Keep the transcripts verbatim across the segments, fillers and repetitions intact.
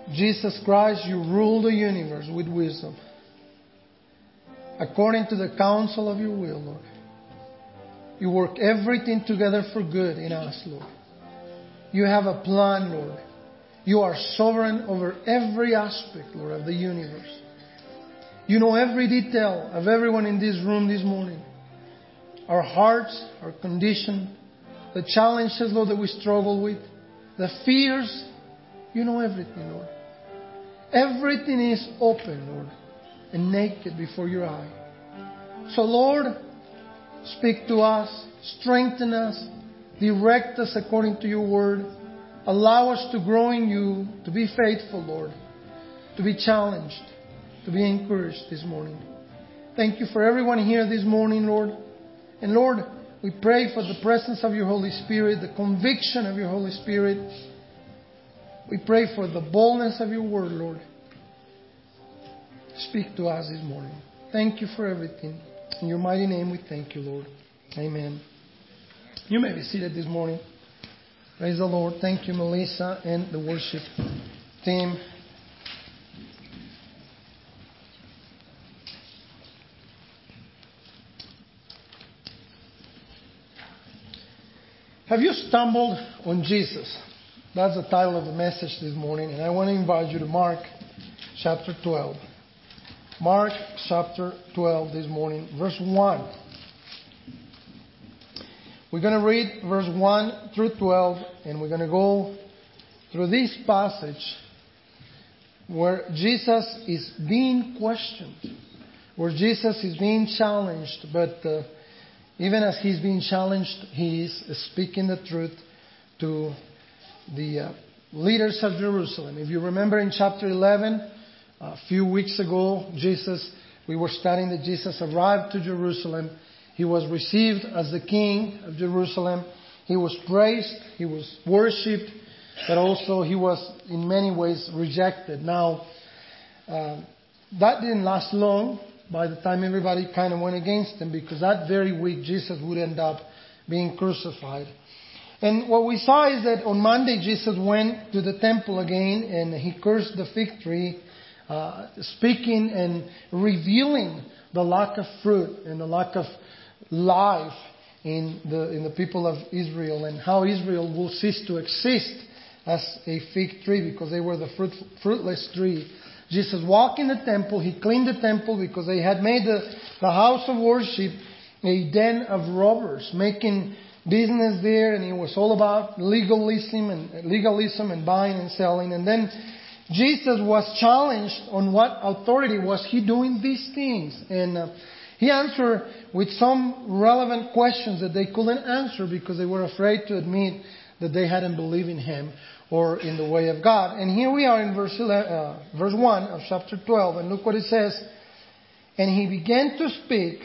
Jesus Christ, you rule the universe with wisdom, according to the counsel of your will, Lord. You work everything together for good in us, Lord. You have a plan, Lord. You are sovereign over every aspect, Lord, of the universe. You know every detail of everyone in this room this morning. Our hearts, our condition, the challenges, Lord, that we struggle with, the fears. You know everything, Lord. Everything is open, Lord, and naked before your eye. So, Lord, speak to us, strengthen us, direct us according to your word. Allow us to grow in you, to be faithful, Lord, to be challenged, to be encouraged this morning. Thank you for everyone here this morning, Lord. And Lord, we pray for the presence of your Holy Spirit, the conviction of your Holy Spirit. We pray for the boldness of your word, Lord. Speak to us this morning. Thank you for everything. In your mighty name we thank you, Lord. Amen. You may be seated this morning. Praise the Lord. Thank you, Melissa and the worship team. Have you stumbled on Jesus? That's the title of the message this morning. And I want to invite you to Mark chapter twelve. Mark chapter twelve this morning, verse one. We're going to read verse one through twelve, and we're going to go through this passage where Jesus is being questioned, where Jesus is being challenged, but uh, even as he's being challenged, he is speaking the truth to the uh, leaders of Jerusalem. If you remember in chapter eleven, a few weeks ago, Jesus, we were studying that Jesus arrived to Jerusalem. He was received as the king of Jerusalem. He was praised. He was worshipped. But also he was in many ways rejected. Now, uh, that didn't last long by the time everybody kind of went against him, because that very week Jesus would end up being crucified. And what we saw is that on Monday Jesus went to the temple again and he cursed the fig tree, uh, speaking and revealing the lack of fruit and the lack of life in the in the people of Israel, and how Israel will cease to exist as a fig tree because they were the fruit, fruitless tree. Jesus walked in the temple. He cleaned the temple because they had made the, the house of worship a den of robbers, making business there, and it was all about legalism and legalism and buying and selling. And then Jesus was challenged on what authority was he doing these things, and uh, he answered with some relevant questions that they couldn't answer because they were afraid to admit that they hadn't believed in him or in the way of God. And here we are in verse eleven, uh, verse one of chapter twelve, and look what it says. And he began to speak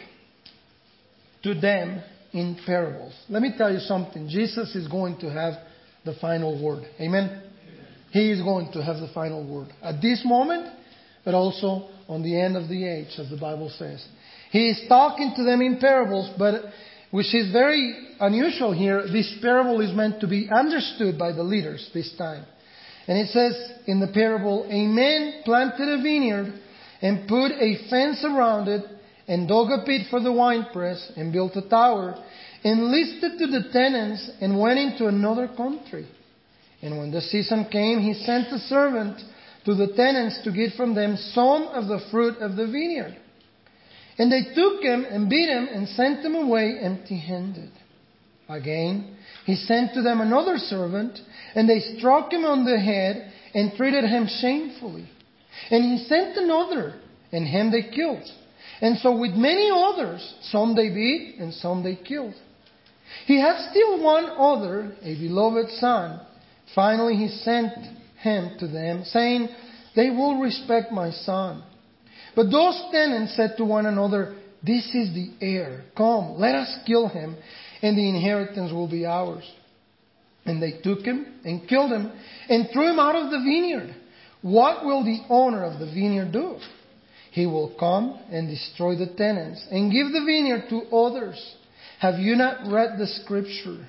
to them in parables. Let me tell you something. Jesus is going to have the final word. Amen? Amen. He is going to have the final word. At this moment, but also on the end of the age, as the Bible says. He is talking to them in parables, but which is very unusual here. This parable is meant to be understood by the leaders this time. And it says in the parable, a man planted a vineyard and put a fence around it and dug a pit for the winepress and built a tower and listed to the tenants and went into another country. And when the season came, he sent a servant to the tenants to get from them some of the fruit of the vineyard. And they took him and beat him and sent him away empty-handed. Again, he sent to them another servant, and they struck him on the head and treated him shamefully. And he sent another, and him they killed. And so with many others, some they beat and some they killed. He had still one other, a beloved son. Finally he sent him to them, saying, they will respect my son. But those tenants said to one another, this is the heir. Come, let us kill him, and the inheritance will be ours. And they took him and killed him and threw him out of the vineyard. What will the owner of the vineyard do? He will come and destroy the tenants and give the vineyard to others. Have you not read the scripture?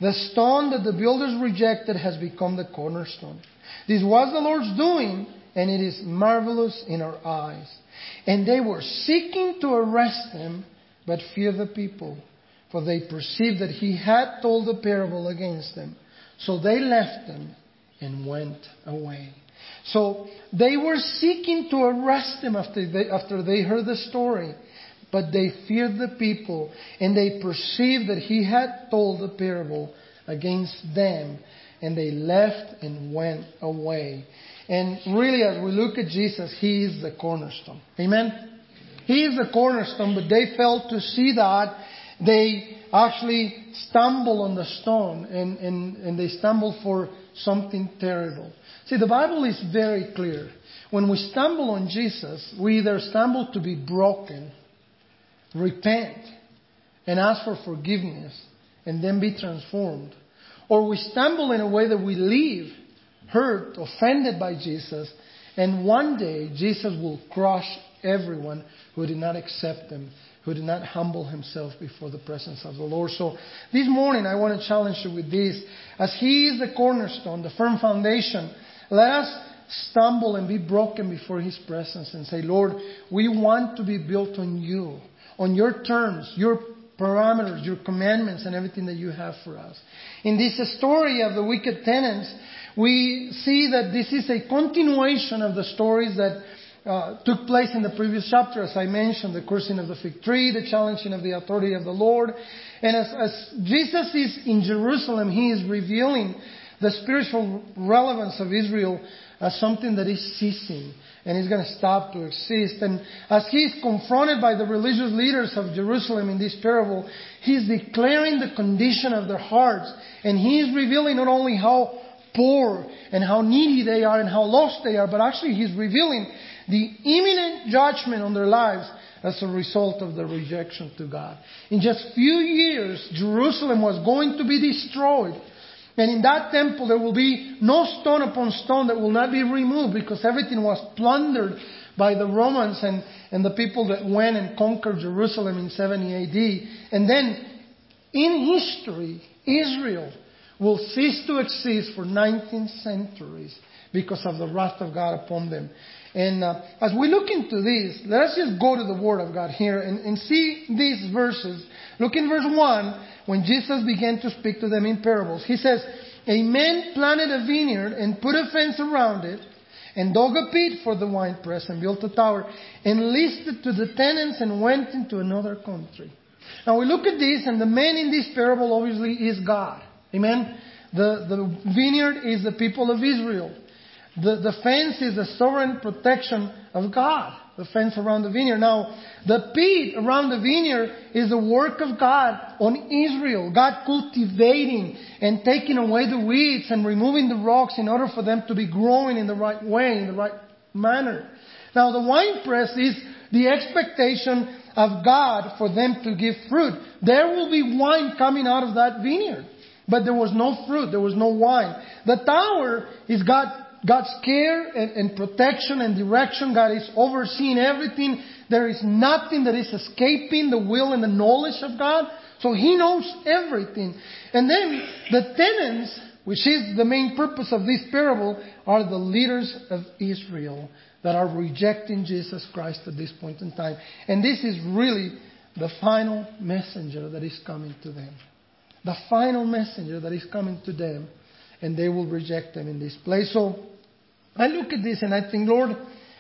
The stone that the builders rejected has become the cornerstone. This was the Lord's doing, and it is marvelous in our eyes. And they were seeking to arrest him, but feared the people, for they perceived that he had told a parable against them. So they left him and went away. So they were seeking to arrest him after they, after they heard the story. But they feared the people, and they perceived that he had told a parable against them. And they left and went away. And really, as we look at Jesus, He is the cornerstone. Amen? He is the cornerstone, but they failed to see that. They actually stumble on the stone, and, and, and they stumble for something terrible. See, the Bible is very clear. When we stumble on Jesus, we either stumble to be broken, repent, and ask for forgiveness, and then be transformed. Or we stumble in a way that we leave hurt, offended by Jesus, and one day Jesus will crush everyone who did not accept Him, who did not humble himself before the presence of the Lord. So this morning I want to challenge you with this. As He is the cornerstone, the firm foundation, let us stumble and be broken before His presence and say, Lord, we want to be built on You, on Your terms, Your parameters, Your commandments, and everything that You have for us. In this story of the wicked tenants, we see that this is a continuation of the stories that uh, took place in the previous chapter. As I mentioned, the cursing of the fig tree, the challenging of the authority of the Lord. And as, as Jesus is in Jerusalem, He is revealing the spiritual relevance of Israel as something that is ceasing and is going to stop to exist. And as He is confronted by the religious leaders of Jerusalem in this parable, He is declaring the condition of their hearts. And He is revealing not only how poor and how needy they are and how lost they are, but actually He's revealing the imminent judgment on their lives as a result of the rejection to God. In just few years, Jerusalem was going to be destroyed. And in that temple there will be no stone upon stone that will not be removed, because everything was plundered by the Romans and, and the people that went and conquered Jerusalem in seventy A D. And then in history, Israel will cease to exist for nineteen centuries because of the wrath of God upon them. And uh, as we look into this, let us just go to the Word of God here and, and see these verses. Look in verse one, when Jesus began to speak to them in parables. He says, a man planted a vineyard and put a fence around it, and dug a pit for the winepress and built a tower, and leased it to the tenants and went into another country. Now we look at this, and the man in this parable obviously is God. Amen? The, the vineyard is the people of Israel. The, the fence is the sovereign protection of God. The fence around the vineyard. Now, the pit around the vineyard is the work of God on Israel. God cultivating and taking away the weeds and removing the rocks in order for them to be growing in the right way, in the right manner. Now, the winepress is the expectation of God for them to give fruit. There will be wine coming out of that vineyard. But there was no fruit. There was no wine. The tower is God, God's care and, and protection and direction. God is overseeing everything. There is nothing that is escaping the will and the knowledge of God. So He knows everything. And then the tenants, which is the main purpose of this parable, are the leaders of Israel that are rejecting Jesus Christ at this point in time. And this is really the final messenger that is coming to them. The final messenger that is coming to them, and they will reject them in this place. So I look at this and I think, Lord,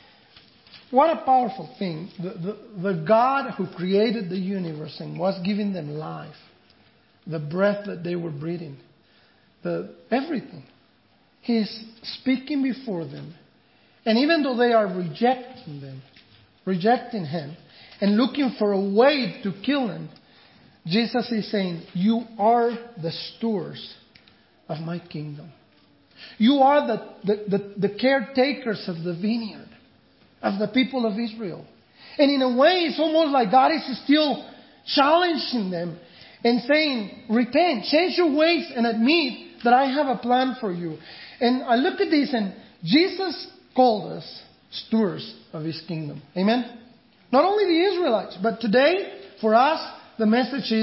what a powerful thing. The, the, the God who created the universe and was giving them life, the breath that they were breathing, the everything. He is speaking before them. And even though they are rejecting them, rejecting Him, and looking for a way to kill Him, Jesus is saying, you are the stewards of my kingdom. You are the, the, the, the caretakers of the vineyard, of the people of Israel. And in a way, it's almost like God is still challenging them and saying, repent, change your ways and admit that I have a plan for you. And I look at this, and Jesus called us stewards of His kingdom. Amen? Not only the Israelites, but today, for us, the message is,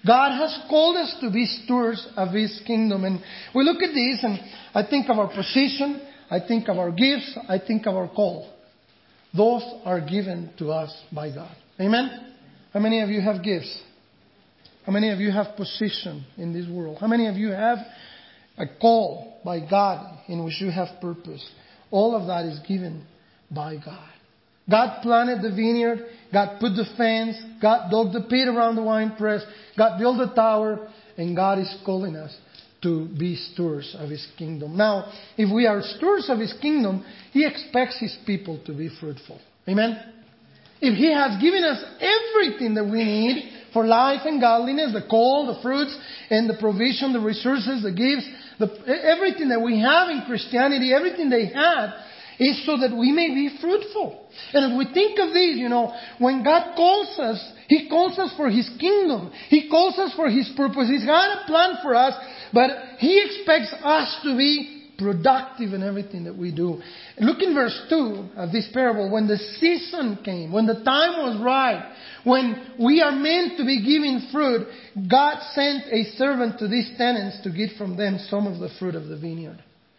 God has called us to be stewards of His kingdom. And we look at this and I think of our position, I think of our gifts, I think of our call. Those are given to us by God. Amen? How many of you have gifts? How many of you have position in this world? How many of you have a call by God in which you have purpose? All of that is given by God. God planted the vineyard. God put the fence. God dug the pit around the winepress. God built the tower. And God is calling us to be stewards of His kingdom. Now, if we are stewards of His kingdom, He expects His people to be fruitful. Amen? If He has given us everything that we need for life and godliness, the call, the fruits, and the provision, the resources, the gifts, the, everything that we have in Christianity, everything they had, is so that we may be fruitful. And if we think of these, you know, when God calls us, He calls us for His kingdom. He calls us for His purpose. He's got a plan for us, but He expects us to be productive in everything that we do. Look in verse two of this parable. When the season came, when the time was right, when we are meant to be giving fruit, God sent a servant to these tenants to get from them some of the fruit of the vineyard.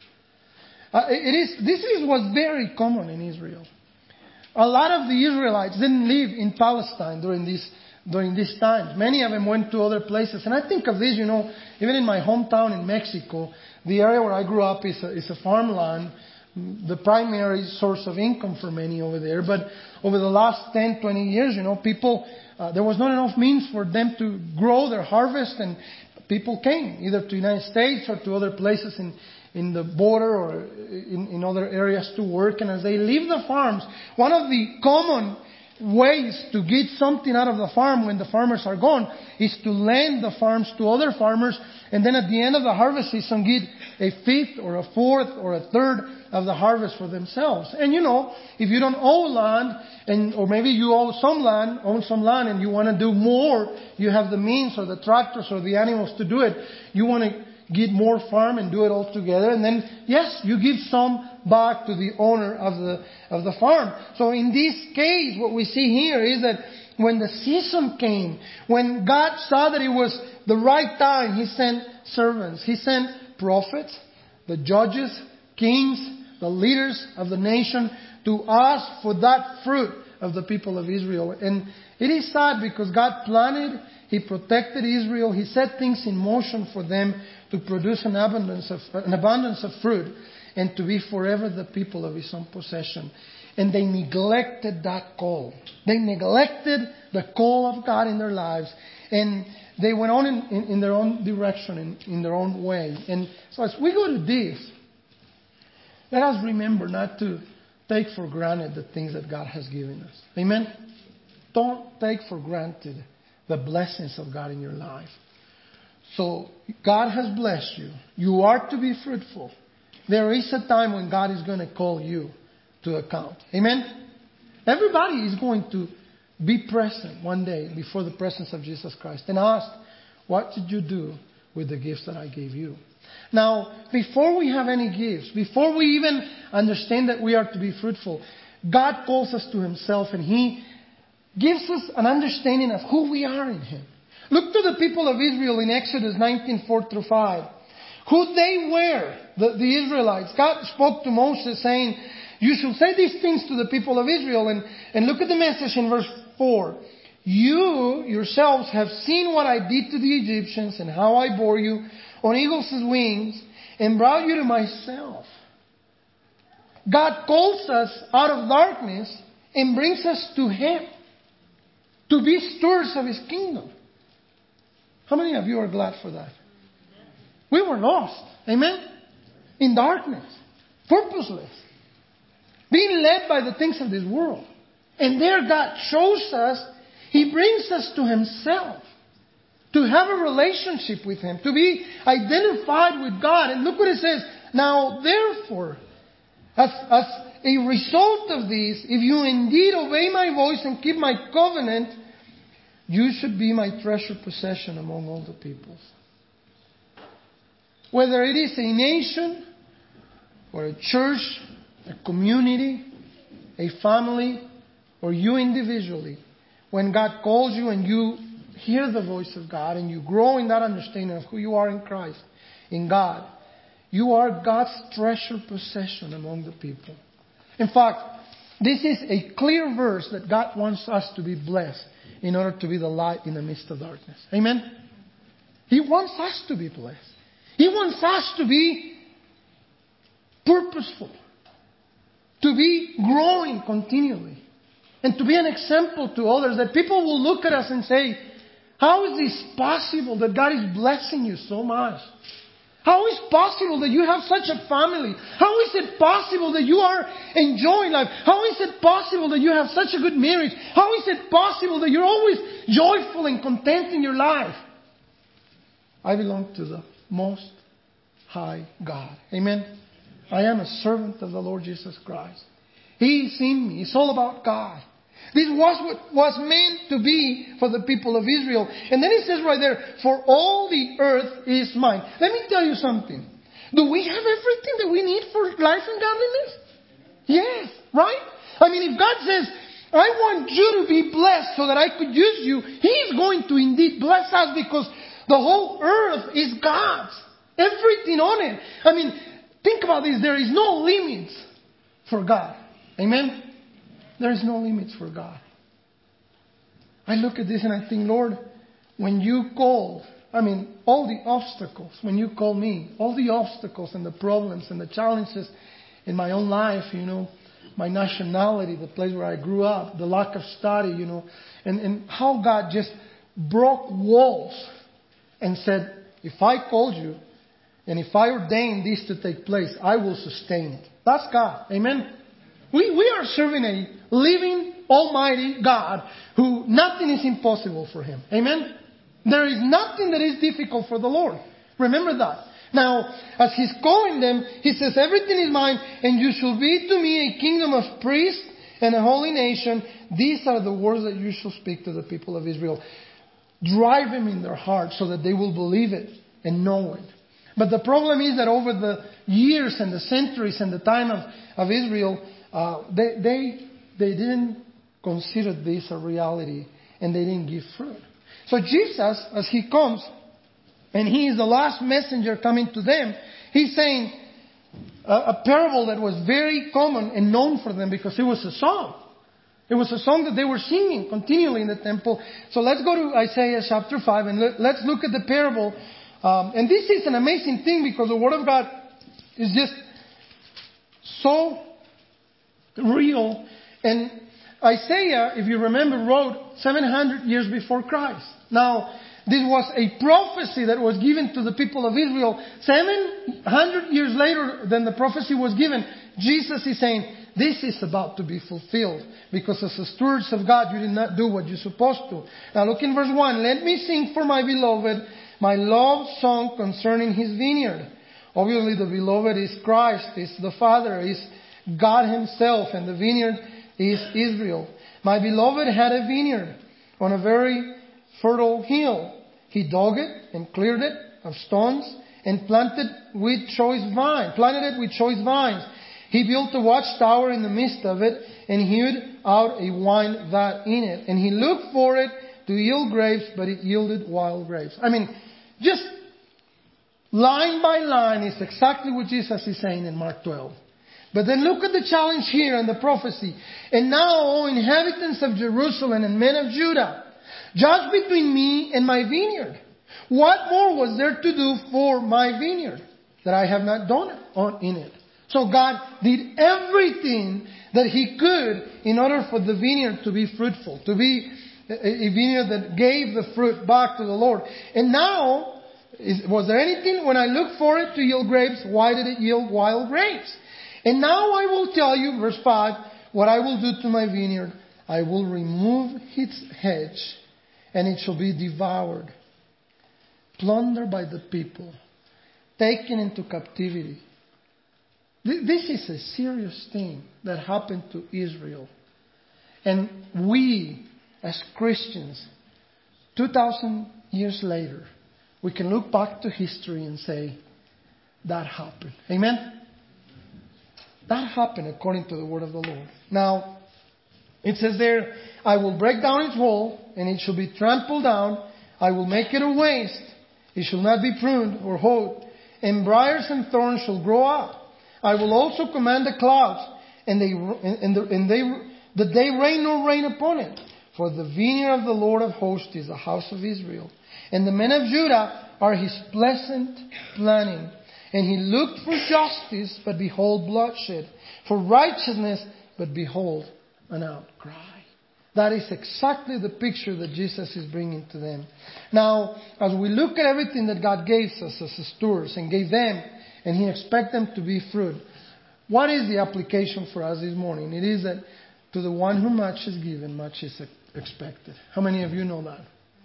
Uh, it is, this is what's very common in Israel. A lot of the Israelites didn't live in Palestine during this during these times. Many of them went to other places. And I think of this, you know, even in my hometown in Mexico, the area where I grew up is a, is a farmland, the primary source of income for many over there. But over the last ten, twenty years, you know, people, uh, there was not enough means for them to grow their harvest, and people came either to the United States or to other places in in the border or in, in other areas to work. And as they leave the farms, one of the common ways to get something out of the farm when the farmers are gone is to lend the farms to other farmers, and then at the end of the harvest season get a fifth or a fourth or a third of the harvest for themselves. And you know, if you don't own land, and or maybe you own some land, own some land and you want to do more, you have the means or the tractors or the animals to do it, you want to get more farm and do it all together, and then yes, you give some back to the owner of the of the farm. So in this case, what we see here is that when the season came, when God saw that it was the right time, He sent servants. He sent prophets, the judges, kings, the leaders of the nation to ask for that fruit of the people of Israel. And it is sad because God planted, He protected Israel, He set things in motion for them to produce an abundance of an abundance of fruit and to be forever the people of His own possession. And they neglected that call. They neglected the call of God in their lives. And they went on in, in, in their own direction, in, in their own way. And so as we go to this, let us remember not to take for granted the things that God has given us. Amen? Don't take for granted the blessings of God in your life. So God has blessed you. You are to be fruitful. There is a time when God is going to call you to account. Amen? Everybody is going to be present one day before the presence of Jesus Christ and ask, what did you do with the gifts that I gave you? Now, before we have any gifts, before we even understand that we are to be fruitful, God calls us to Himself, and He gives us an understanding of who we are in Him. Look to the people of Israel in Exodus nineteen, four through five. Who they were, the, the Israelites. God spoke to Moses saying, you should say these things to the people of Israel. And, and look at the message in verse four. You yourselves have seen what I did to the Egyptians and how I bore you on eagle's wings and brought you to myself. God calls us out of darkness and brings us to Him to be stewards of His kingdom. How many of you are glad for that? We were lost. Amen? In darkness. Purposeless. Being led by the things of this world. And there God shows us, He brings us to Himself. To have a relationship with Him. To be identified with God. And look what it says. Now therefore, as, as a result of this, if you indeed obey my voice and keep my covenant, you should be my treasured possession among all the peoples. Whether it is a nation, or a church, a community, a family, or you individually, when God calls you and you hear the voice of God and you grow in that understanding of who you are in Christ, in God, you are God's treasured possession among the people. In fact, this is a clear verse that God wants us to be blessed in order to be the light in the midst of darkness. Amen? He wants us to be blessed. He wants us to be purposeful, to be growing continually, and to be an example to others, that people will look at us and say, how is this possible that God is blessing you so much? How is it possible that you have such a family? How is it possible that you are enjoying life? How is it possible that you have such a good marriage? How is it possible that you're always joyful and content in your life? I belong to the Most High God. Amen? I am a servant of the Lord Jesus Christ. He's in me. It's all about God. This was what was meant to be for the people of Israel. And then it says right there, for all the earth is mine. Let me tell you something. Do we have everything that we need for life and godliness? Yes, right? I mean, if God says, I want you to be blessed so that I could use you, He's going to indeed bless us, because the whole earth is God's. Everything on it. I mean, think about this. There is no limits for God. Amen? There is no limits for God. I look at this and I think, Lord, when you called, I mean, all the obstacles, when you call me, all the obstacles and the problems and the challenges in my own life, you know, my nationality, the place where I grew up, the lack of study, you know, and, and how God just broke walls and said, if I called you and if I ordained this to take place, I will sustain it. That's God. Amen? We, we are serving a living, almighty God who nothing is impossible for Him. Amen? There is nothing that is difficult for the Lord. Remember that. Now, as He's calling them, He says, everything is mine, and you shall be to me a kingdom of priests and a holy nation. These are the words that you shall speak to the people of Israel. Drive them in their hearts so that they will believe it and know it. But the problem is that over the years and the centuries and the time of, of Israel, uh, they, they, they didn't consider this a reality, and they didn't give fruit. So Jesus, as He comes, and He is the last messenger coming to them, He's saying a, a parable that was very common and known for them because it was a song. It was a song that they were singing continually in the temple. So let's go to Isaiah chapter five and let, let's look at the parable. Um, and this is an amazing thing because the Word of God is just so real. And Isaiah, if you remember, wrote seven hundred years before Christ. Now, this was a prophecy that was given to the people of Israel. seven hundred years later than the prophecy was given, Jesus is saying, this is about to be fulfilled. Because as the stewards of God, you did not do what you're supposed to. Now look in verse one. Let me sing for my beloved my love song concerning His vineyard. Obviously the beloved is Christ, is the Father, is God Himself, and the vineyard is Israel. My beloved had a vineyard on a very fertile hill. He dug it and cleared it of stones and planted with choice vines, planted it with choice vines. He built a watchtower in the midst of it and hewed out a wine vat in it. And he looked for it to yield grapes, but it yielded wild grapes. I mean, just line by line is exactly what Jesus is saying in Mark twelve. But then look at the challenge here and the prophecy. And now, O inhabitants of Jerusalem and men of Judah, judge between me and my vineyard. What more was there to do for my vineyard that I have not done on in it? So God did everything that He could in order for the vineyard to be fruitful, to be a vineyard that gave the fruit back to the Lord. And now, is, was there anything when I looked for it to yield grapes? Why did it yield wild grapes? And now I will tell you, verse five, what I will do to my vineyard. I will remove its hedge, and it shall be devoured, plundered by the people, taken into captivity. This is a serious thing that happened to Israel. And we, as Christians, two thousand years later, we can look back to history and say, that happened. Amen? That happened according to the word of the Lord. Now, It says there, I will break down its wall, and it shall be trampled down. I will make it a waste. It shall not be pruned or hoed. And briars and thorns shall grow up. I will also command the clouds, and they and, the, and they that they rain no rain upon it. For the vineyard of the Lord of hosts is the house of Israel. And the men of Judah are his pleasant planning. And he looked for justice, but behold bloodshed. For righteousness, but behold an outcry. That is exactly the picture that Jesus is bringing to them. Now, as we look at everything that God gave us as stewards and gave them, and He expects them to be fruit, what is the application for us this morning? It is that to the one who much is given, much is expected. How many of you know that?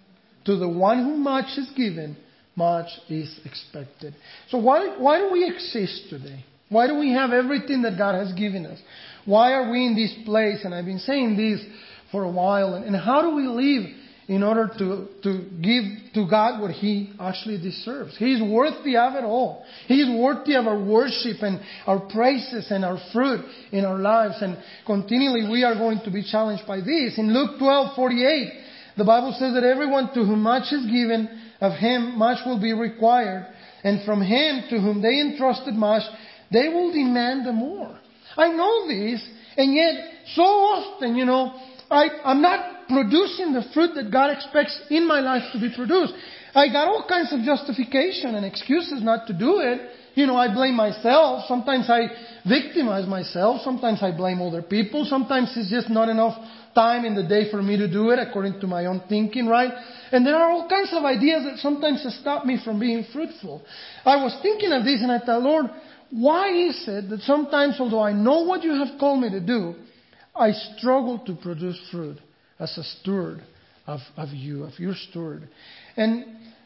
To the one who much is given, much is expected. So why, why do we exist today? Why do we have everything that God has given us? Why are we in this place? And I've been saying this for a while. And, and how do we live in order to, to give to God what He actually deserves? He is worthy of it all. He is worthy of our worship and our praises and our fruit in our lives. And continually we are going to be challenged by this. In Luke twelve forty-eight, the Bible says that everyone to whom much is given, of him much will be required. And from him to whom they entrusted much, they will demand the more. I know this, and yet so often, you know, I, I'm not producing the fruit that God expects in my life to be produced. I got all kinds of justification and excuses not to do it. You know, I blame myself. Sometimes I victimize myself. Sometimes I blame other people. Sometimes it's just not enough time in the day for me to do it according to my own thinking, right? And there are all kinds of ideas that sometimes stop me from being fruitful. I was thinking of this and I thought, Lord, why is it that sometimes, although I know what you have called me to do, I struggle to produce fruit as a steward of, of you, of your steward? And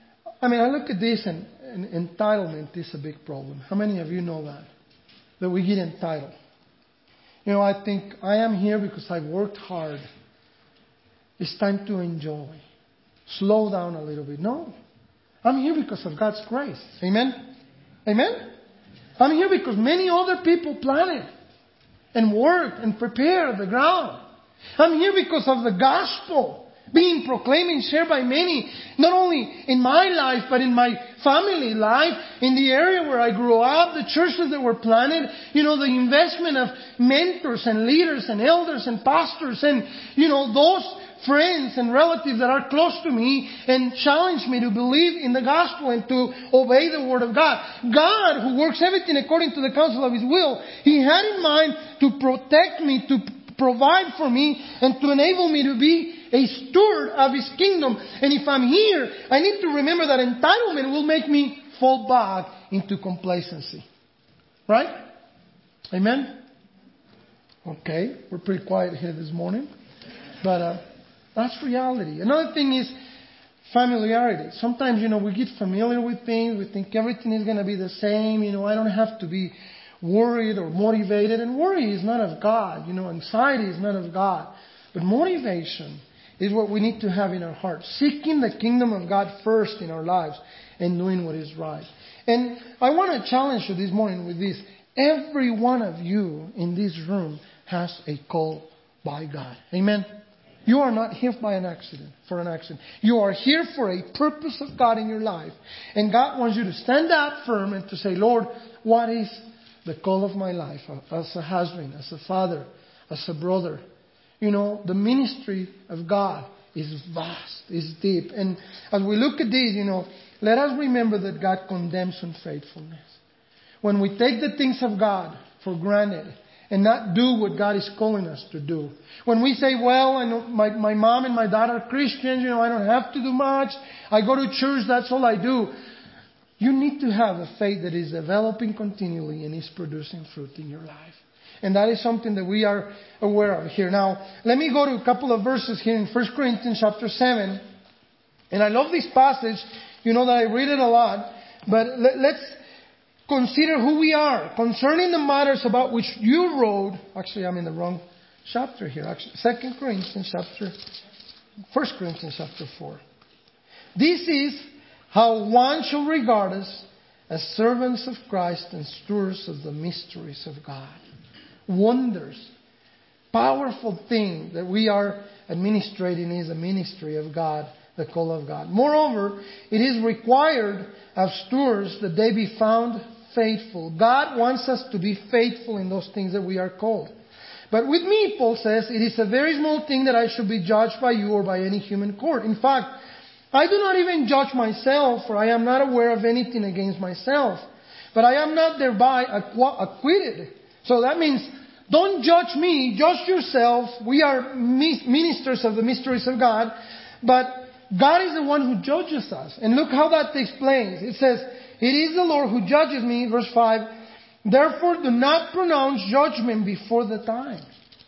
I mean, I look at this and, and entitlement is a big problem. How many of you know that? That we get entitled. You know, I think I am here because I worked hard. It's time to enjoy. Slow down a little bit. No. I'm here because of God's grace. Amen? Amen? I'm here because many other people planted and worked and prepared the ground. I'm here because of the gospel being proclaimed and shared by many, not only in my life, but in my family life, in the area where I grew up, the churches that were planted, you know, the investment of mentors and leaders and elders and pastors and, you know, those friends and relatives that are close to me and challenge me to believe in the gospel and to obey the word of God. God, who works everything according to the counsel of His will, He had in mind to protect me, to provide for me, and to enable me to be a steward of His kingdom. And if I'm here, I need to remember that entitlement will make me fall back into complacency. Right? Amen? Okay, we're pretty quiet here this morning. But uh, that's reality. Another thing is familiarity. Sometimes, you know, we get familiar with things. We think everything is going to be the same. You know, I don't have to be worried or motivated. And worry is not of God. You know, anxiety is not of God. But motivation is what we need to have in our hearts. Seeking the kingdom of God first in our lives and doing what is right. And I want to challenge you this morning with this. Every one of you in this room has a call by God. Amen? You are not here by an accident, for an accident. You are here for a purpose of God in your life. And God wants you to stand up firm and to say, Lord, what is the call of my life as a husband, as a father, as a brother? You know, the ministry of God is vast, is deep. And as we look at this, you know, let us remember that God condemns unfaithfulness. When we take the things of God for granted and not do what God is calling us to do. When we say, well, I know my, my mom and my dad are Christians, you know, I don't have to do much. I go to church, that's all I do. You need to have a faith that is developing continually and is producing fruit in your life. And that is something that we are aware of here. Now, let me go to a couple of verses here in First Corinthians chapter seven. And I love this passage. You know that I read it a lot. But let, let's consider who we are concerning the matters about which you wrote. Actually, I'm in the wrong chapter here. Actually, Second Corinthians chapter, First Corinthians chapter four. This is how one shall regard us as servants of Christ and stewards of the mysteries of God. Wonders, powerful thing that we are administrating is the ministry of God, the call of God. Moreover, it is required of stewards that they be found faithful. God wants us to be faithful in those things that we are called. But with me, Paul says, it is a very small thing that I should be judged by you or by any human court. In fact, I do not even judge myself, for I am not aware of anything against myself. But I am not thereby acquitted. So that means, don't judge me, judge yourself. We are ministers of the mysteries of God. But God is the one who judges us. And look how that takes place. It says, it is the Lord who judges me, verse five. Therefore, do not pronounce judgment before the time.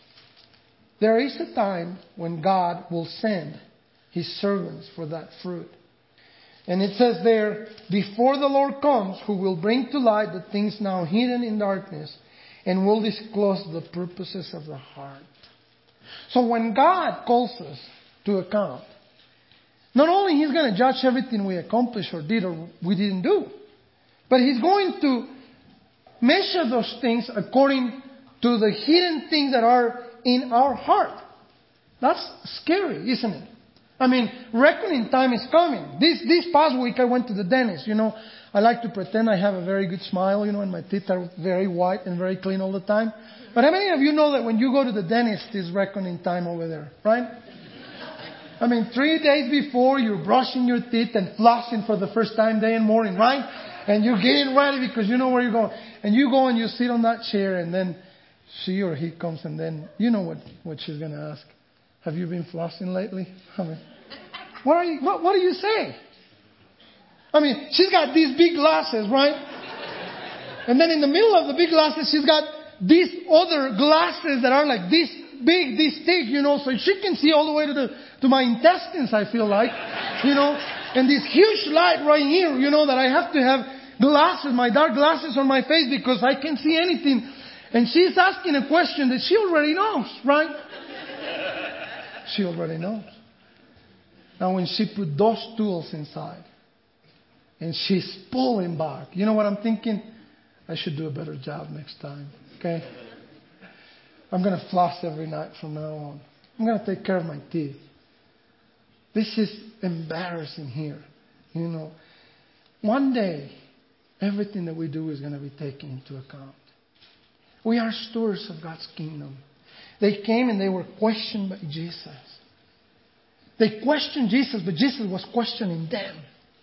There is a time when God will send His servants for that fruit. And it says there, before the Lord comes, who will bring to light the things now hidden in darkness, and will disclose the purposes of the heart. So when God calls us to account, not only He's going to judge everything we accomplished or did or we didn't do, but He's going to measure those things according to the hidden things that are in our heart. That's scary, isn't it? I mean, reckoning time is coming. This this past week I went to the dentist. You know, I like to pretend I have a very good smile, you know, and my teeth are very white and very clean all the time. But how many of you know that when you go to the dentist, it's reckoning time over there, right? I mean, three days before, you're brushing your teeth and flossing for the first time day and morning, right? And you're getting ready because you know where you're going. And you go and you sit on that chair, and then she or he comes, and then you know what, what she's going to ask. Have you been flossing lately? I mean, what are you, what, what do you say? I mean, she's got these big glasses, right? And then in the middle of the big glasses, she's got these other glasses that are like this big, this thick, you know, so she can see all the way to the to my intestines, I feel like, you know. And this huge light right here, you know, that I have to have glasses, my dark glasses on my face because I can't see anything. And she's asking a question that she already knows, right? She already knows. Now when she put those tools inside and she's pulling back, you know what I'm thinking? I should do a better job next time, okay? I'm going to floss every night from now on. I'm going to take care of my teeth. This is embarrassing here, you know. One day, everything that we do is going to be taken into account. We are stewards of God's kingdom. They came and they were questioned by Jesus. They questioned Jesus, but Jesus was questioning them.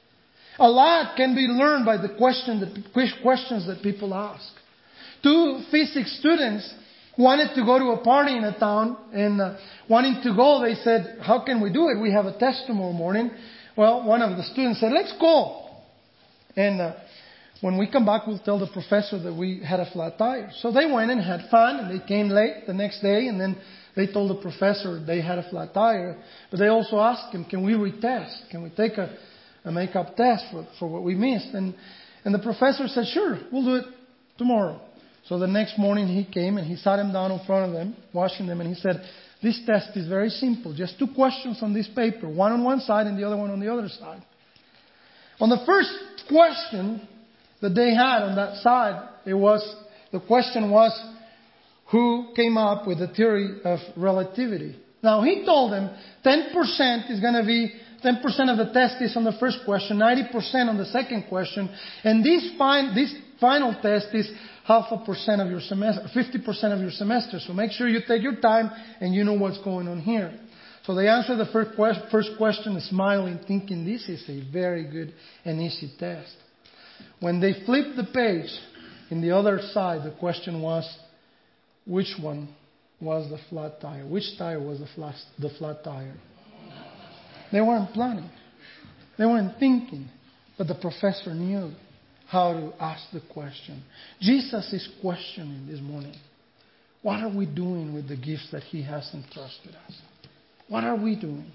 A lot can be learned by the question that, questions that people ask. Two physics students wanted to go to a party in a town, and uh, wanting to go, they said, how can we do it? We have a test tomorrow morning. Well, one of the students said, let's go. And uh, when we come back, we'll tell the professor that we had a flat tire. So they went and had fun, and they came late the next day, and then they told the professor they had a flat tire. But they also asked him, can we retest? Can we take a, a make-up test for, for what we missed? And, and the professor said, sure, we'll do it tomorrow. So the next morning he came and he sat him down in front of them, watching them, and he said, this test is very simple. Just two questions on this paper, one on one side and the other one on the other side. On the first question that they had on that side, it was, the question was, who came up with the theory of relativity? Now he told them ten percent is going to be, ten percent of the test is on the first question, ninety percent on the second question, and this, fin- this final test is half a percent of your semester, fifty percent of your semester. So make sure you take your time and you know what's going on here. So they answered the first, que- first question smiling, thinking this is a very good and easy test. When they flipped the page, in the other side, the question was, which one was the flat tire? Which tire was the flat, the flat tire? They weren't planning. They weren't thinking. But the professor knew how to ask the question. Jesus is questioning this morning. What are we doing with the gifts that He has entrusted us? What are we doing?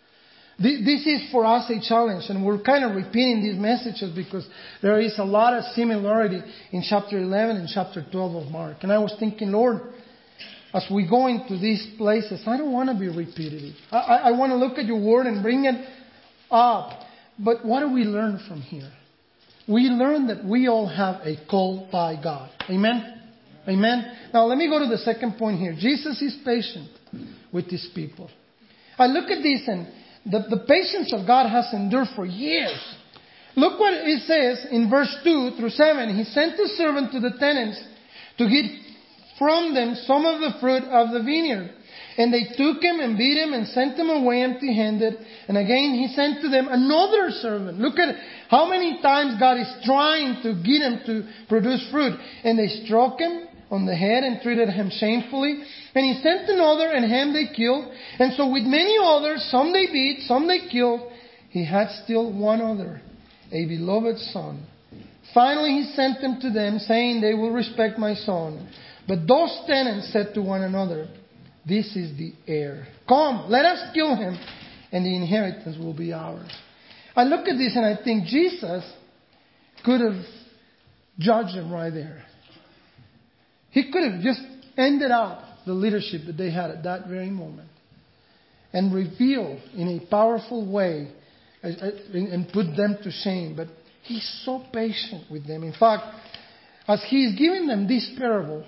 This is for us a challenge, and we're kind of repeating these messages because there is a lot of similarity in chapter eleven and chapter twelve of Mark. And I was thinking, Lord, as we go into these places, I don't want to be repetitive. I, I, I want to look at your word and bring it up. But what do we learn from here? We learn that we all have a call by God. Amen? Amen. Now let me go to the second point here. Jesus is patient with His people. I look at this, and the, the patience of God has endured for years. Look what it says in verse two through seven. He sent His servant to the tenants to get from them some of the fruit of the vineyard. And they took him and beat him and sent him away empty-handed. And again He sent to them another servant. Look at how many times God is trying to get him to produce fruit. And they struck him on the head and treated him shamefully. And He sent another, and him they killed. And so with many others, some they beat, some they killed, He had still one other, a beloved son. Finally He sent them to them, saying, they will respect my son. But those tenants said to one another, this is the heir. Come, let us kill him, and the inheritance will be ours. I look at this and I think Jesus could have judged them right there. He could have just ended up the leadership that they had at that very moment and revealed in a powerful way and put them to shame. But He's so patient with them. In fact, as He is giving them this parable,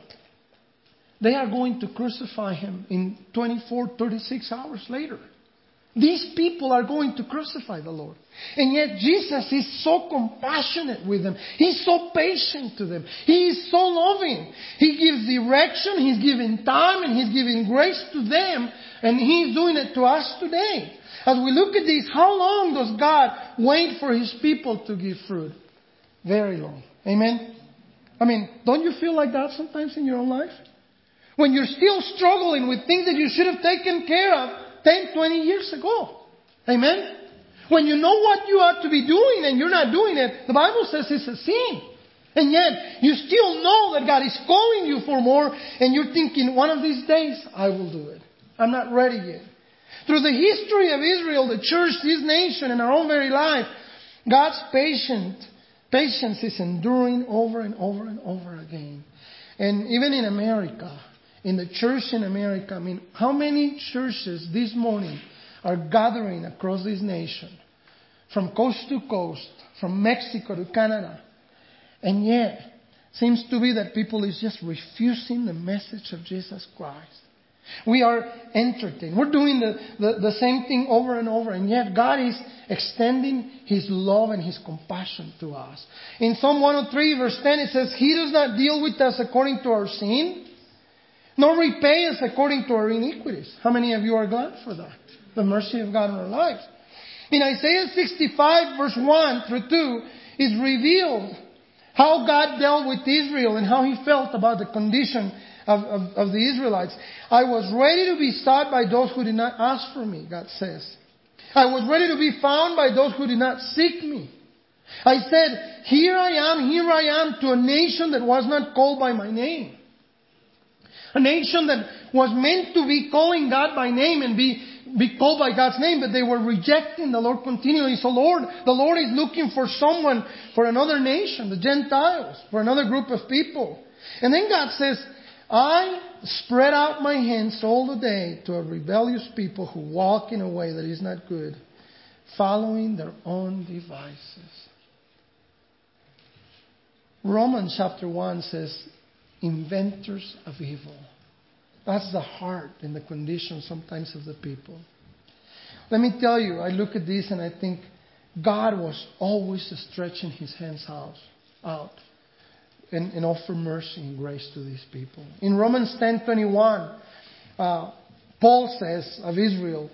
they are going to crucify Him in twenty-four, thirty-six hours later. These people are going to crucify the Lord. And yet Jesus is so compassionate with them. He's so patient to them. He is so loving. He gives direction, He's giving time, and He's giving grace to them. And He's doing it to us today. As we look at this, how long does God wait for His people to give fruit? Very long. Amen? I mean, don't you feel like that sometimes in your own life? When you're still struggling with things that you should have taken care of ten, twenty years ago. Amen? When you know what you ought to be doing and you're not doing it, the Bible says it's a sin. And yet, you still know that God is calling you for more, and you're thinking, one of these days, I will do it. I'm not ready yet. Through the history of Israel, the church, this nation, and our own very life, God's patient, patience is enduring over and over and over again. And even in America, in the church in America, I mean, how many churches this morning are gathering across this nation, from coast to coast, from Mexico to Canada, and yet seems to be that people is just refusing the message of Jesus Christ. We are entertained. We're doing the, the, the same thing over and over, and yet God is extending His love and His compassion to us. In Psalm one oh three verse ten it says, He does not deal with us according to our sin, nor repay us according to our iniquities. How many of you are glad for that? The mercy of God in our lives. In Isaiah sixty-five verse one through two is revealed how God dealt with Israel and how He felt about the condition of, of, of the Israelites. I was ready to be sought by those who did not ask for me, God says. I was ready to be found by those who did not seek me. I said, here I am, here I am, to a nation that was not called by my name. A nation that was meant to be calling God by name and be, be called by God's name, but they were rejecting the Lord continually. So Lord, the Lord is looking for someone, for another nation, the Gentiles, for another group of people. And then God says, I spread out my hands all the day to a rebellious people who walk in a way that is not good, following their own devices. Romans chapter one says, inventors of evil. That's the heart and the condition sometimes of the people. Let me tell you, I look at this and I think God was always stretching His hands out, out and, and offer mercy and grace to these people. In Romans ten twenty-one, uh, Paul says of Israel,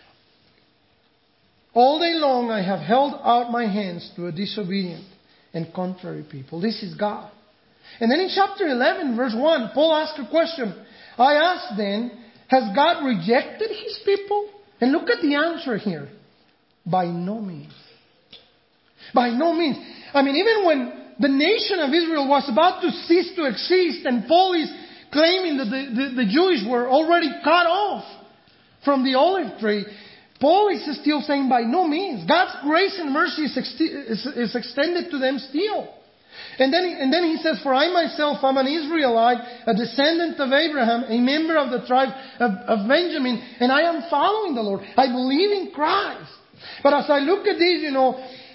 all day long I have held out my hands to a disobedient and contrary people. This is God. And then in chapter eleven, verse one, Paul asks a question. I ask then, has God rejected His people? And look at the answer here. By no means. By no means. I mean, even when the nation of Israel was about to cease to exist, and Paul is claiming that the, the, the Jews were already cut off from the olive tree, Paul is still saying by no means. God's grace and mercy is, ex- is, is extended to them still. And then, and then he says, for I myself am an Israelite, a descendant of Abraham, a member of the tribe of, of Benjamin, and I am following the Lord. I believe in Christ. But as I look at this, you know,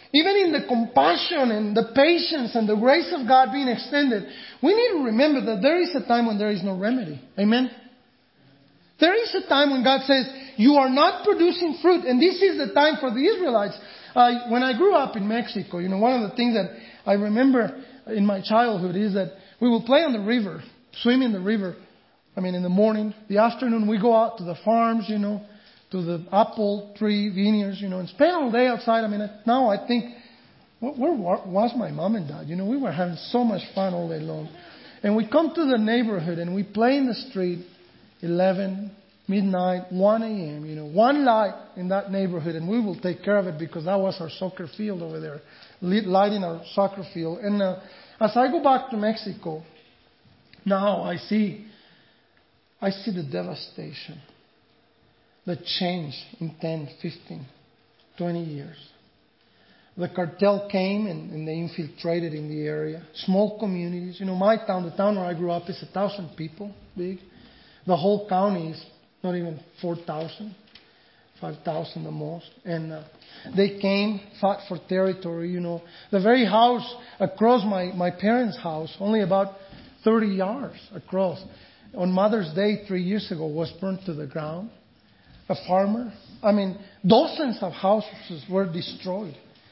even in the compassion and the patience and the grace of God being extended, we need to remember that there is a time when there is no remedy. Amen? There is a time when God says, you are not producing fruit. And this is the time for the Israelites. Uh, when I grew up in Mexico, you know, one of the things that I remember in my childhood is that we will play on the river, swim in the river. I mean, in the morning, the afternoon, we go out to the farms, you know, to the apple tree vineyards, you know, and spend all day outside. I mean, now I think, where was my mom and dad? You know, we were having so much fun all day long. And we come to the neighborhood and we play in the street, eleven, midnight, one a.m., you know, one light in that neighborhood, and we will take care of it because that was our soccer field over there, lighting our soccer field. And uh, as I go back to Mexico, now I see, I see the devastation, the change in ten, fifteen, twenty years. The cartel came and, and they infiltrated in the area. Small communities. You know, my town, the town where I grew up, is a thousand people big. The whole county is not even four thousand, five thousand the most. And uh, they came, fought for territory, you know. The very house across my, my parents' house, only about thirty yards across, on Mother's Day three years ago, was burnt to the ground. A farmer. I mean, dozens of houses were destroyed.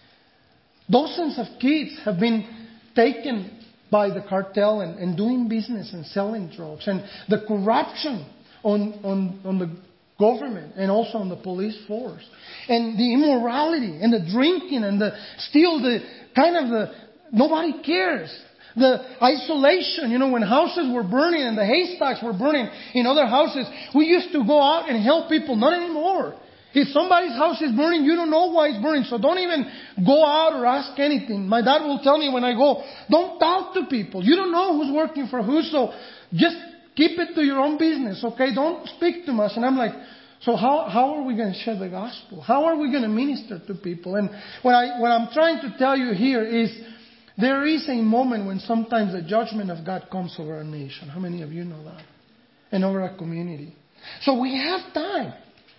Dozens of kids have been taken by the cartel and, and doing business and selling drugs. And the corruption on, on, on the government and also on the police force. And the immorality and the drinking and the still the kind of the, nobody cares. The isolation, you know, when houses were burning and the haystacks were burning in other houses, we used to go out and help people. Not anymore. If somebody's house is burning, you don't know why it's burning. So don't even go out or ask anything. My dad will tell me when I go, don't talk to people. You don't know who's working for who. So just keep it to your own business, okay? Don't speak too much. And I'm like, so how, how are we going to share the gospel? How are we going to minister to people? And what, I, what I'm trying to tell you here is there is a moment when sometimes the judgment of God comes over a nation. How many of you know that? And over a community. So we have time.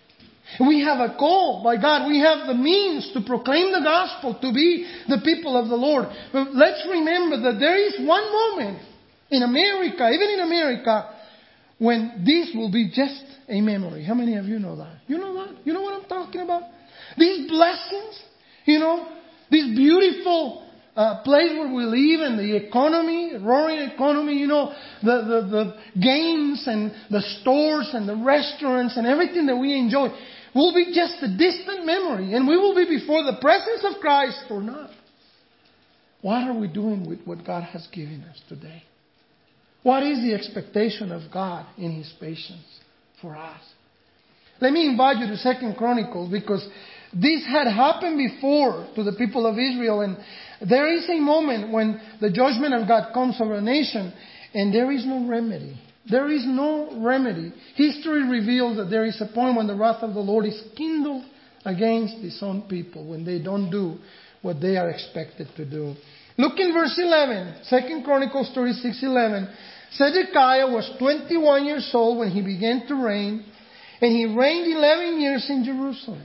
We have a call by God. We have the means to proclaim the gospel, to be the people of the Lord. But let's remember that there is one moment in America, even in America, when this will be just a memory. How many of you know that? You know that? You know what I'm talking about? These blessings, you know, this beautiful uh, place where we live and the economy, roaring economy, you know, the, the, the games and the stores and the restaurants and everything that we enjoy will be just a distant memory, and we will be before the presence of Christ or not. What are we doing with what God has given us today? What is the expectation of God in His patience for us? Let me invite you to Second Chronicles, because this had happened before to the people of Israel, and there is a moment when the judgment of God comes over a nation and there is no remedy. There is no remedy. History reveals that there is a point when the wrath of the Lord is kindled against His own people when they don't do what they are expected to do. Look in verse eleven, Second Chronicles thirty-six eleven. Zedekiah was twenty-one years old when he began to reign, and he reigned eleven years in Jerusalem.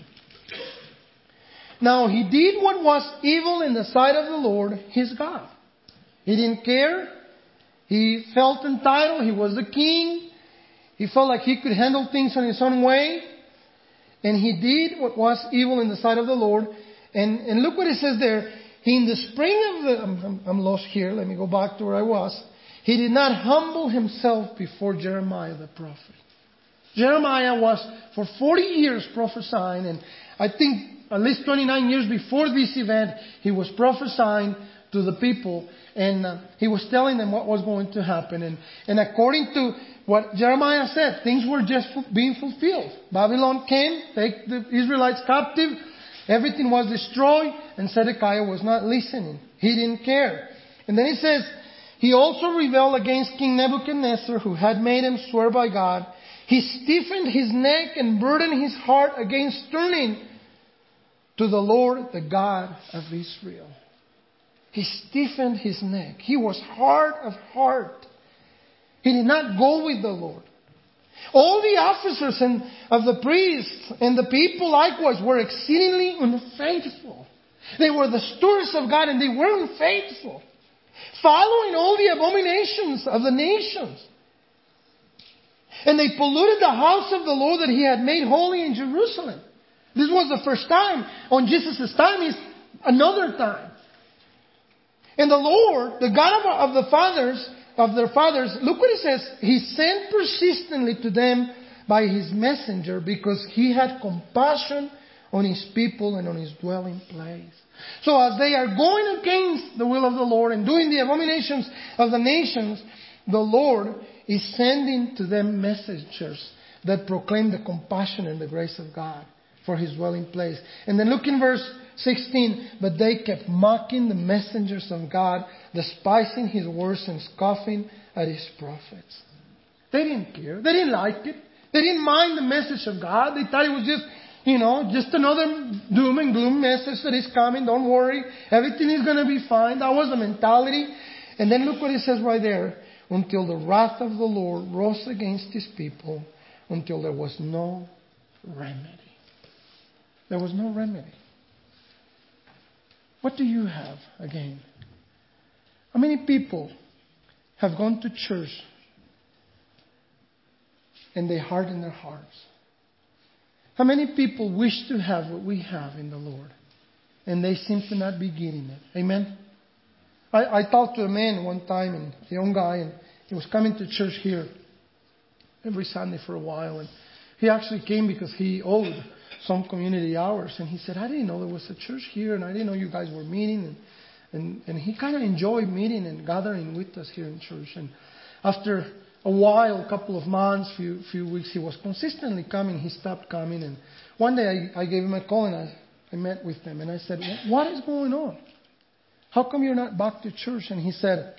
Now he did what was evil in the sight of the Lord his God. He didn't care. He felt entitled. He was the king. He felt like he could handle things in his own way. And he did what was evil in the sight of the Lord. And, and look what it says there. He, in the spring of the... I'm, I'm lost here. Let me go back to where I was. He did not humble himself before Jeremiah the prophet. Jeremiah was for forty years prophesying. And I think at least twenty-nine years before this event, he was prophesying to the people. And uh, he was telling them what was going to happen. And, and according to what Jeremiah said, things were just being fulfilled. Babylon came, take the Israelites captive. Everything was destroyed. And Zedekiah was not listening. He didn't care. And then he says, he also rebelled against King Nebuchadnezzar, who had made him swear by God. He stiffened his neck and burdened his heart against turning to the Lord, the God of Israel. He stiffened his neck. He was hard of heart. He did not go with the Lord. All the officers and of the priests and the people likewise were exceedingly unfaithful. They were the stewards of God and they were unfaithful, following all the abominations of the nations. And they polluted the house of the Lord that He had made holy in Jerusalem. This was the first time. On Jesus' time is another time. And the Lord, the God of, of the fathers, of their fathers, look what He says. He sent persistently to them by His messenger because He had compassion on His people and on His dwelling place. So as they are going against the will of the Lord and doing the abominations of the nations, the Lord is sending to them messengers that proclaim the compassion and the grace of God for His dwelling place. And then look in verse sixteen. But they kept mocking the messengers of God, despising His words and scoffing at His prophets. They didn't care. They didn't like it. They didn't mind the message of God. They thought it was just, you know, just another doom and gloom message that is coming. Don't worry. Everything is going to be fine. That was the mentality. And then look what it says right there. Until the wrath of the Lord rose against His people, until there was no remedy. There was no remedy. What do you have again? How many people have gone to church and they harden their hearts? How many people wish to have what we have in the Lord and they seem to not be getting it? Amen? I, I talked to a man one time, and a young guy, and he was coming to church here every Sunday for a while. And he actually came because he owed some community hours. And he said, I didn't know there was a church here, and I didn't know you guys were meeting. And, and, and he kind of enjoyed meeting and gathering with us here in church. And after a while, a couple of months, few few weeks, he was consistently coming. He stopped coming. And one day I, I gave him a call, and I, I met with him. And I said, what is going on? How come you're not back to church? And he said,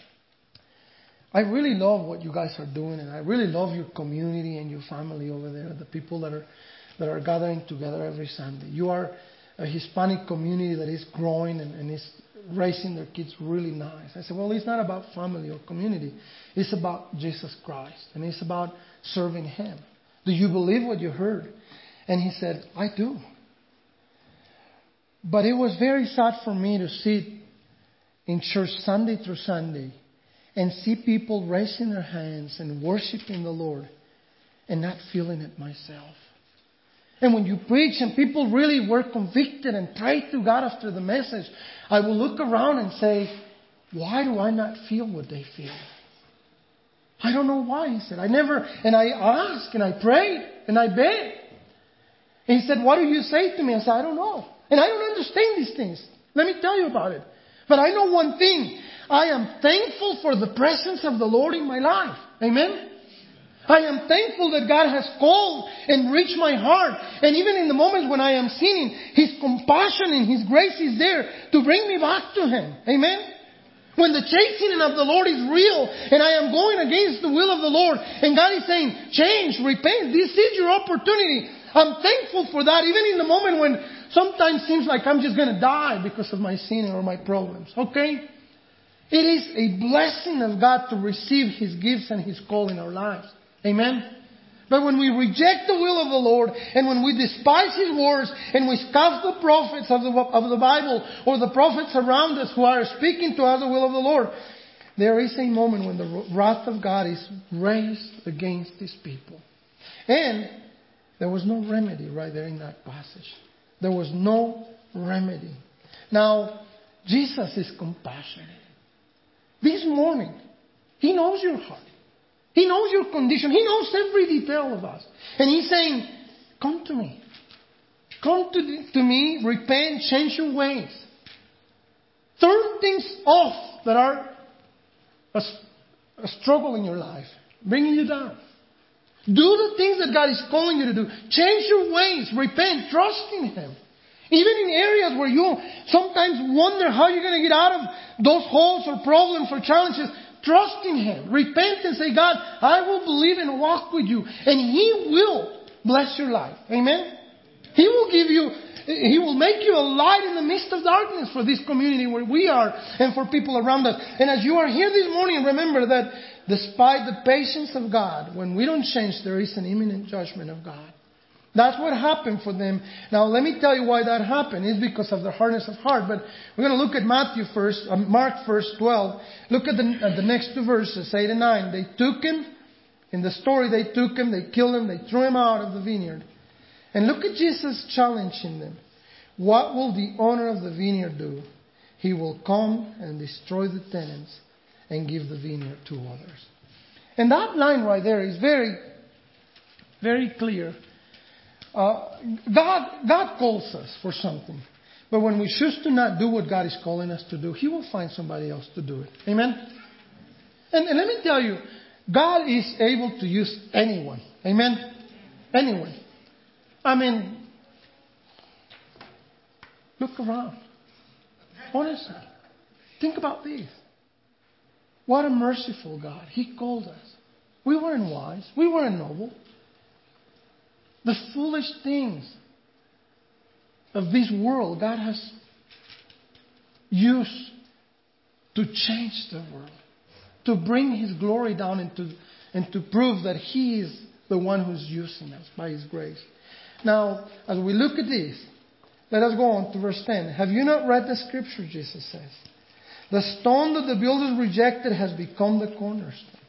I really love what you guys are doing, and I really love your community and your family over there, the people that are that are gathering together every Sunday. You are a Hispanic community that is growing and, and is raising their kids really nice. I said, well, it's not about family or community. It's about Jesus Christ, and it's about serving Him. Do you believe what you heard? And he said, I do. But it was very sad for me to sit in church Sunday through Sunday and see people raising their hands and worshiping the Lord and not feeling it myself. And when you preach and people really were convicted and prayed to God after the message, I will look around and say, why do I not feel what they feel? I don't know why, he said. I never, and I asked and I prayed and I begged. And he said, what do you say to me? I said, I don't know. And I don't understand these things. Let me tell you about it. But I know one thing. I am thankful for the presence of the Lord in my life. Amen? I am thankful that God has called and reached my heart. And even in the moments when I am sinning, His compassion and His grace is there to bring me back to Him. Amen? When the chastening of the Lord is real and I am going against the will of the Lord and God is saying, change, repent, this is your opportunity. I'm thankful for that, even in the moment when sometimes it seems like I'm just going to die because of my sin or my problems. Okay? It is a blessing of God to receive His gifts and His call in our lives. Amen? But when we reject the will of the Lord and when we despise His words and we scoff the prophets of the, of the Bible or the prophets around us who are speaking to us the will of the Lord, there is a moment when the wrath of God is raised against His people. And there was no remedy right there in that passage. There was no remedy. Now, Jesus is compassionate. This morning, He knows your heart. He knows your condition. He knows every detail of us. And He's saying, come to me. Come to, the, to me, repent, change your ways. Turn things off that are a, a struggle in your life, bringing you down. Do the things that God is calling you to do. Change your ways. Repent. Trust in Him. Even in areas where you sometimes wonder how you're going to get out of those holes or problems or challenges, trust in Him. Repent and say, God, I will believe and walk with you. And He will bless your life. Amen? He will give you, He will make you a light in the midst of darkness for this community where we are and for people around us. And as you are here this morning, remember that despite the patience of God, when we don't change, there is an imminent judgment of God. That's what happened for them. Now, let me tell you why that happened. It's because of their hardness of heart. But we're going to look at Matthew first, uh, Mark first, twelve. Look at the, at the next two verses, eight and nine. They took him. In the story, they took him, they killed him, they threw him out of the vineyard. And look at Jesus challenging them. What will the owner of the vineyard do? He will come and destroy the tenants and give the vineyard to others. And that line right there is very, very clear. Uh, God, God calls us for something. But when we choose to not do what God is calling us to do, He will find somebody else to do it. Amen? And, and let me tell you, God is able to use anyone. Amen? Anyone. I mean, look around. Honestly. Think about this. What a merciful God. He called us. We weren't wise. We weren't noble. The foolish things of this world God has used to change the world, to bring His glory down and to, and to prove that He is the one who's using us by His grace. Now, as we look at this, let us go on to verse ten. Have you not read the scripture, Jesus says? The stone that the builders rejected has become the cornerstone.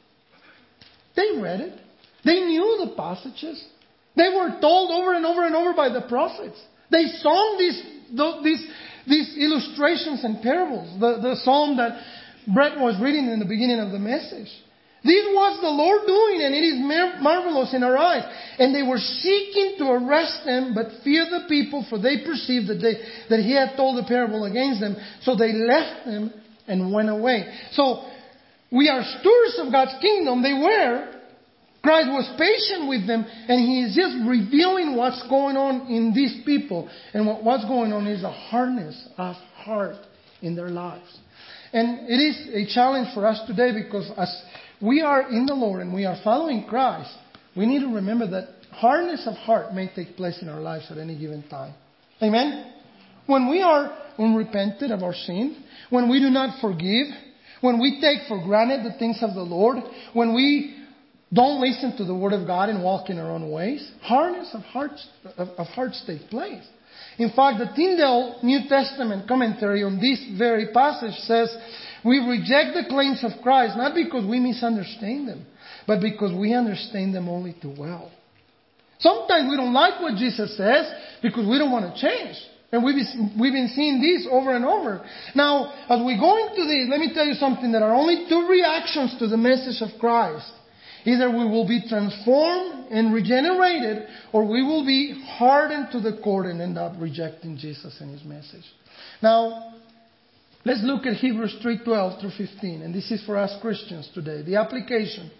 They read it. They knew the passages. They were told over and over and over by the prophets. They sung these, these, these illustrations and parables. The, the psalm that Brett was reading in the beginning of the message. This was the Lord doing, and it is mar- marvelous in our eyes. And they were seeking to arrest them, but feared the people, for they perceived that, they, that He had told the parable against them. So they left them and went away. So we are stewards of God's kingdom. They were. Christ was patient with them, and He is just revealing what's going on in these people. And what, what's going on is a hardness of heart in their lives. And it is a challenge for us today, because as we are in the Lord and we are following Christ, we need to remember that hardness of heart may take place in our lives at any given time. Amen? When we are unrepentant of our sin, when we do not forgive, when we take for granted the things of the Lord, when we don't listen to the Word of God and walk in our own ways, hardness of hearts, of, of hearts take place. In fact, the Tyndale New Testament commentary on this very passage says, we reject the claims of Christ not because we misunderstand them, but because we understand them only too well. Sometimes we don't like what Jesus says because we don't want to change. And we've been, we've been seeing this over and over. Now, as we go into this, let me tell you something. There are only two reactions to the message of Christ. Either we will be transformed and regenerated, or we will be hardened to the core and end up rejecting Jesus and His message. Now, let's look at Hebrews three twelve through fifteen. And this is for us Christians today. The application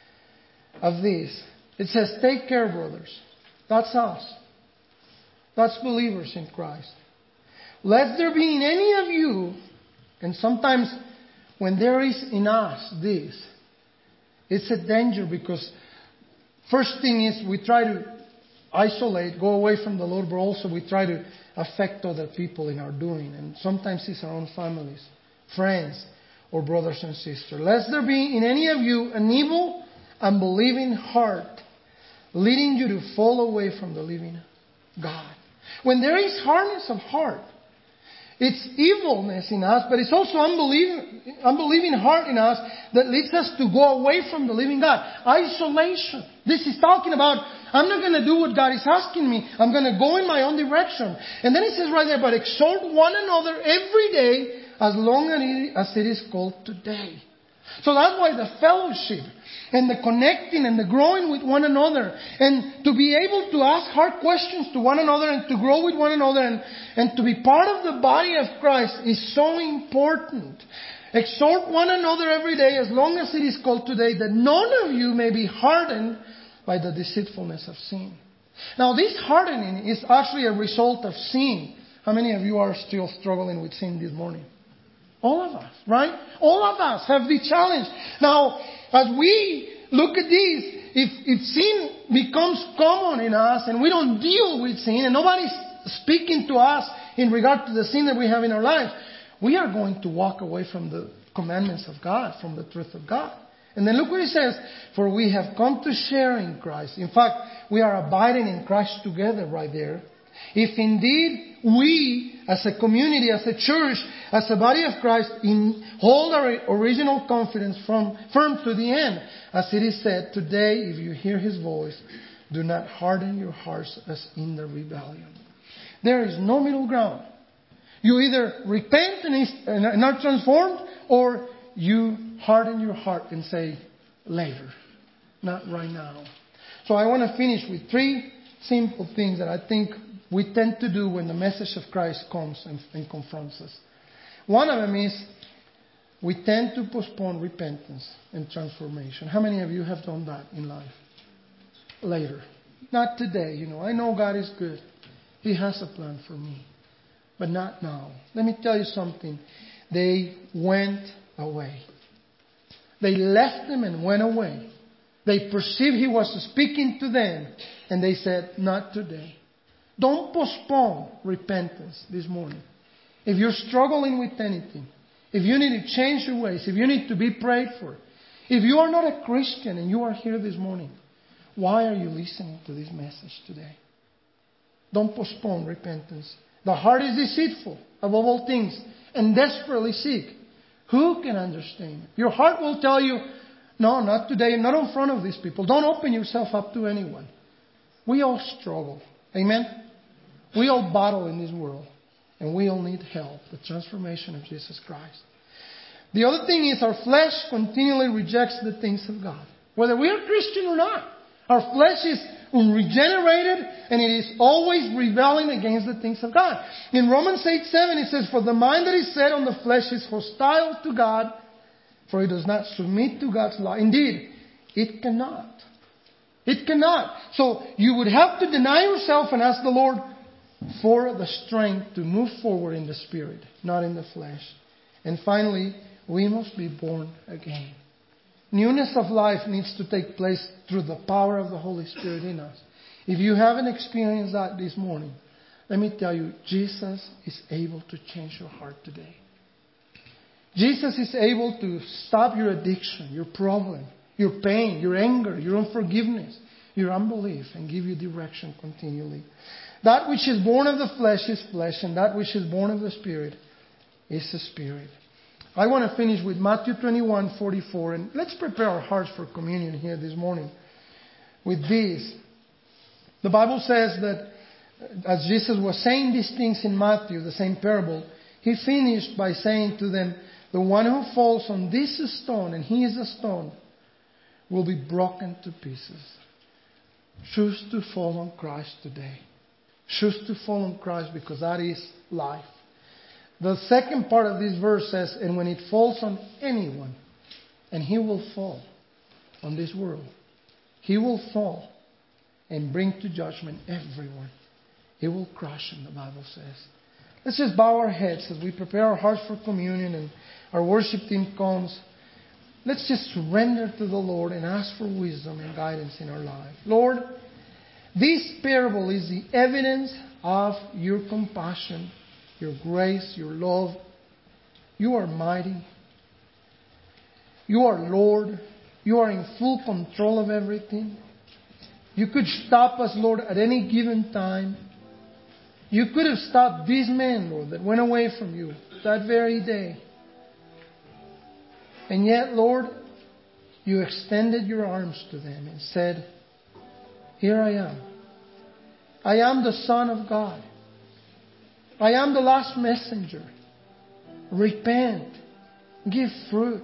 of this. It says, take care, brothers. That's us. That's believers in Christ. Lest there be in any of you, and sometimes when there is in us this, it's a danger, because first thing is we try to isolate, go away from the Lord, but also we try to affect other people in our doing. And sometimes it's our own families, friends, or brothers and sisters. Lest there be in any of you an evil, unbelieving heart, leading you to fall away from the living God. When there is hardness of heart, it's evilness in us, but it's also unbelieving, unbelieving heart in us that leads us to go away from the living God. Isolation. This is talking about, I'm not going to do what God is asking me. I'm going to go in my own direction. And then it says right there, but exhort one another every day as long as it is called today. So that's why the fellowship and the connecting and the growing with one another, and to be able to ask hard questions to one another and to grow with one another and, and to be part of the body of Christ is so important. Exhort one another every day as long as it is called today, that none of you may be hardened by the deceitfulness of sin. Now this hardening is actually a result of sin. How many of you are still struggling with sin this morning? All of us, right? All of us have the challenge. Now, as we look at this, if, if sin becomes common in us and we don't deal with sin and nobody's speaking to us in regard to the sin that we have in our lives, we are going to walk away from the commandments of God, from the truth of God. And then look what he says. For we have come to share in Christ. In fact, we are abiding in Christ together right there. If indeed we, as a community, as a church, as a body of Christ, in, hold our original confidence from, firm to the end. As it is said, today, if you hear His voice, do not harden your hearts as in the rebellion. There is no middle ground. You either repent and are transformed, or you harden your heart and say, later, not right now. So I want to finish with three simple things that I think we tend to do when the message of Christ comes and, and confronts us. One of them is we tend to postpone repentance and transformation. How many of you have done that in life? Later. Not today, you know. I know God is good. He has a plan for me. But not now. Let me tell you something. They went away. They left Him and went away. They perceived He was speaking to them. And they said, not today. Don't postpone repentance this morning. If you're struggling with anything, if you need to change your ways, if you need to be prayed for, if you are not a Christian and you are here this morning, why are you listening to this message today? Don't postpone repentance. The heart is deceitful above all things and desperately sick. Who can understand? Your heart will tell you, no, not today, not in front of these people. Don't open yourself up to anyone. We all struggle. Amen? We all battle in this world. And we all need help. The transformation of Jesus Christ. The other thing is our flesh continually rejects the things of God. Whether we are Christian or not. Our flesh is unregenerated and it is always rebelling against the things of God. In Romans eight seven it says, for the mind that is set on the flesh is hostile to God, for it does not submit to God's law. Indeed, it cannot. It cannot. So you would have to deny yourself and ask the Lord for the strength to move forward in the Spirit, not in the flesh. And finally, we must be born again. Newness of life needs to take place through the power of the Holy Spirit in us. If you haven't experienced that this morning, let me tell you, Jesus is able to change your heart today. Jesus is able to stop your addiction, your problem, your pain, your anger, your unforgiveness, your unbelief, and give you direction continually. That which is born of the flesh is flesh, and that which is born of the Spirit is the Spirit. I want to finish with Matthew twenty-one forty-four, and let's prepare our hearts for communion here this morning with this. The Bible says that as Jesus was saying these things in Matthew, the same parable, He finished by saying to them, the one who falls on this stone, and he is a stone, will be broken to pieces. Choose to fall on Christ today. Choose to fall on Christ because that is life. The second part of this verse says, and when it falls on anyone, and he will fall on this world. He will fall and bring to judgment everyone. He will crush them, the Bible says. Let's just bow our heads as we prepare our hearts for communion and our worship team comes. Let's just surrender to the Lord and ask for wisdom and guidance in our life. Lord, this parable is the evidence of your compassion, your grace, your love. You are mighty. You are Lord. You are in full control of everything. You could stop us, Lord, at any given time. You could have stopped these men, Lord, that went away from you that very day. And yet, Lord, you extended your arms to them and said, here I am. I am the Son of God. I am the last messenger. Repent. Give fruit.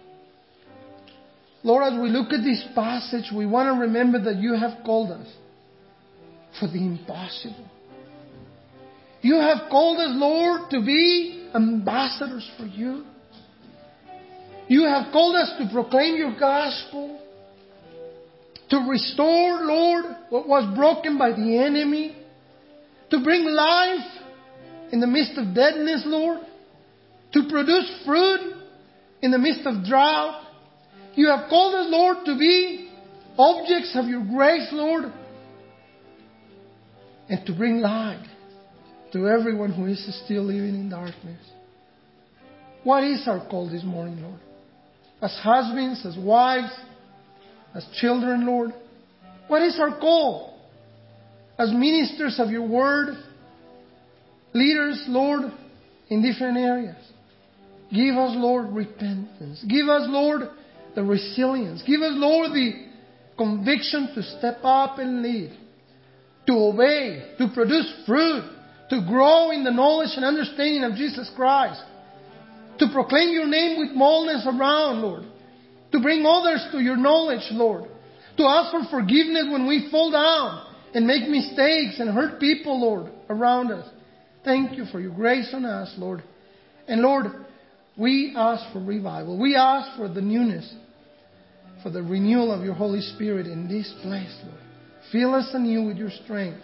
Lord, as we look at this passage, we want to remember that you have called us for the impossible. You have called us, Lord, to be ambassadors for you. You have called us to proclaim your gospel, to restore, Lord, what was broken by the enemy, to bring life in the midst of deadness, Lord, to produce fruit in the midst of drought. You have called us, Lord, to be objects of your grace, Lord, and to bring light to everyone who is still living in darkness. What is our call this morning, Lord? as husbands, as wives, as children, Lord? What is our call? As ministers of your word, leaders, Lord, in different areas. Give us, Lord, repentance. Give us, Lord, the resilience. Give us, Lord, the conviction to step up and lead, to obey, to produce fruit, to grow in the knowledge and understanding of Jesus Christ, to proclaim your name with boldness around, Lord, to bring others to your knowledge, Lord, to ask for forgiveness when we fall down and make mistakes and hurt people, Lord, around us. Thank you for your grace on us, Lord. And Lord, we ask for revival. We ask for the newness, for the renewal of your Holy Spirit in this place, Lord. Fill us anew with your strength.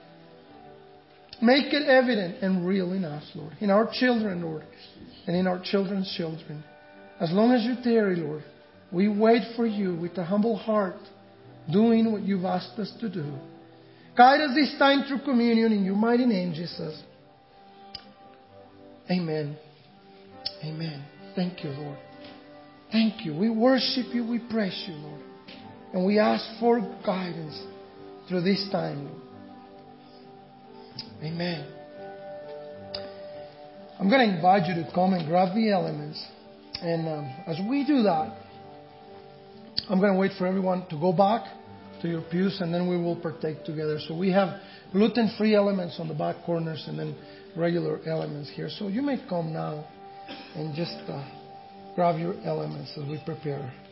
Make it evident and real in us, Lord. In our children, Lord. And in our children's children. As long as you tarry, Lord, we wait for you with a humble heart, doing what you've asked us to do. Guide us this time through communion in your mighty name, Jesus. Amen. Amen. Thank you, Lord. Thank you. We worship you. We praise you, Lord. And we ask for guidance through this time, Lord. Amen. I'm going to invite you to come and grab the elements. And um, as we do that, I'm going to wait for everyone to go back to your pews, and then we will partake together. So we have gluten-free elements on the back corners and then regular elements here. So you may come now and just uh, grab your elements as we prepare.